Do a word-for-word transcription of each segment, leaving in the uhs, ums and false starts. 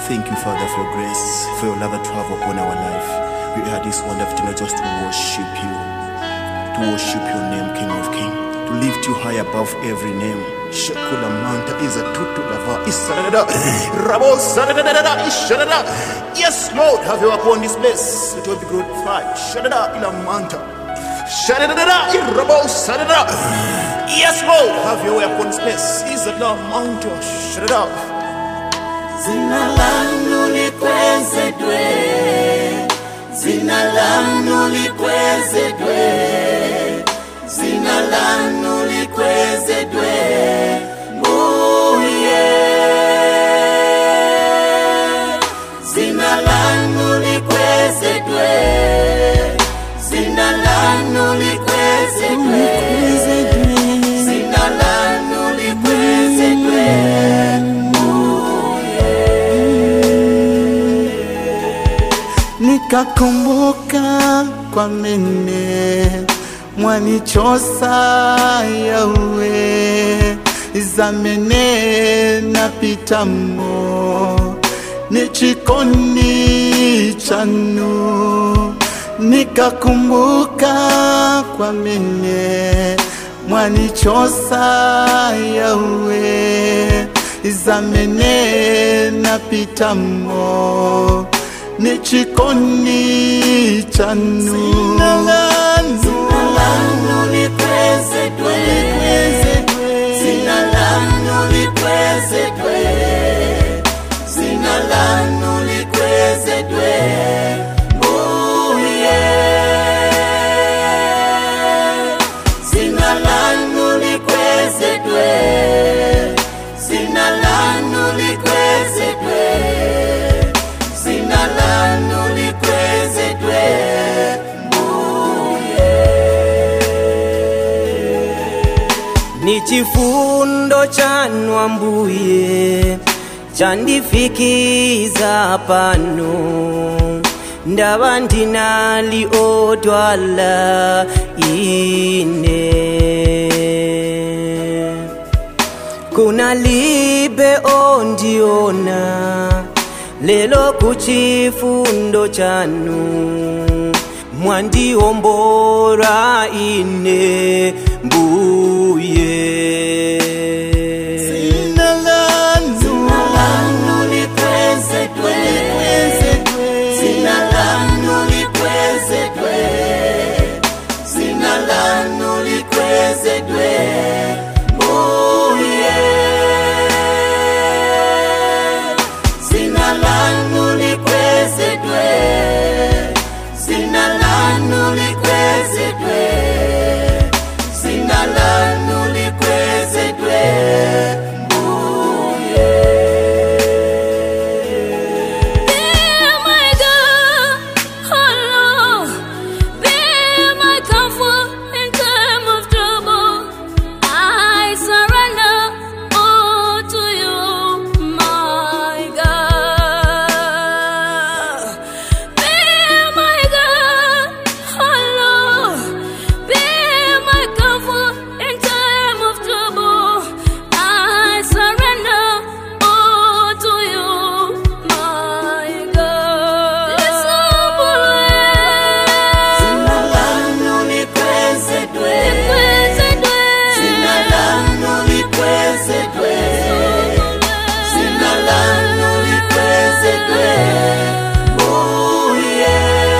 Thank you, Father, for your grace, for your love that you have upon our life. We are this wonderful time just to worship you, to worship your name, King of Kings, to lift you high above every name. Shakula manta is a tutu lava isarada rabo sarada isharada. Yes, Lord, have you upon this place. It will be glorified. Shadada ila manta. Shadada rabo sarada. Yes, Lord, have your way upon this place. Is a manta. Shadada. Zina langu likwezedwe, zina langu likwezedwe, zina langu likwezedwe, muye. Zina langu likwezedwe, zina langu likwezedwe, zina langu likwezedwe. Nikakumbuka kwa mene mwanichosa yawe zamene napitamo nichikoni chanu. Nikakumbuka kwa mene mwanichosa yawe zamene napitamo nichikoni chanu. Zina langu likwezedwe, zina langu likwezedwe, zina langu likwezedwe, muye. Zina langu likwezedwe, zina langu likwezedwe, zina langu likwezedwe, muye. Ni chifundo chanu ambuye chandifikiza pano, ndaba ndinali odwala ine. Kunalibe ondiona lelo kuchifundo chanu, mwandiombora ine mbuye. Zina langu likwezedwe, zina langu likwezedwe, zina langu likwezedwe, mbuye. Zina langu likwezedwe, zina langu likwezedwe, zina langu likwezedwe, mbuye. Be my God, oh Lord, be my comfort in time of trouble. I surrender all to you, my God. Be my God, oh Lord, be my comfort in time of trouble. I surrender all to you, my God. Zina langu likwezedwe, zina langu likwezedwe, zina langu likwezedwe, muye.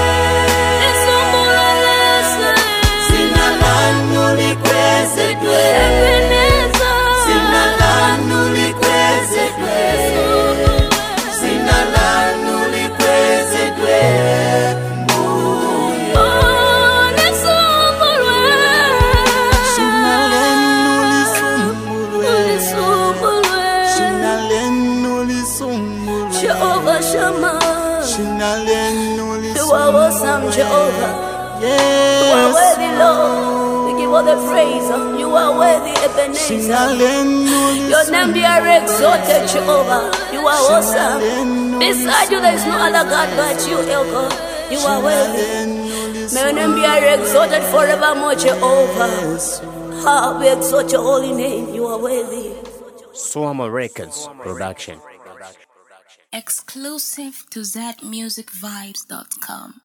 Zina langu likwezedwe, zina langu likwezedwe, zina langu likwezedwe, muye. Shina lenu lisumulwe, shina lenu lisumulwe, Jehovah Shammah, shina lenu lisumulwe. You are awesome, Jehovah. Yes, you are worthy, Lord. We give all the praise. You are worthy, Ebenezer. Your name be exalted, Jehovah. You are awesome. Beside you, there is no other God but you, El God. You are worthy. May your name be exalted forevermore, Jehovah. How we exalt your holy name. You are worthy. Swama Records Production. Exclusive to that music vibes dot com.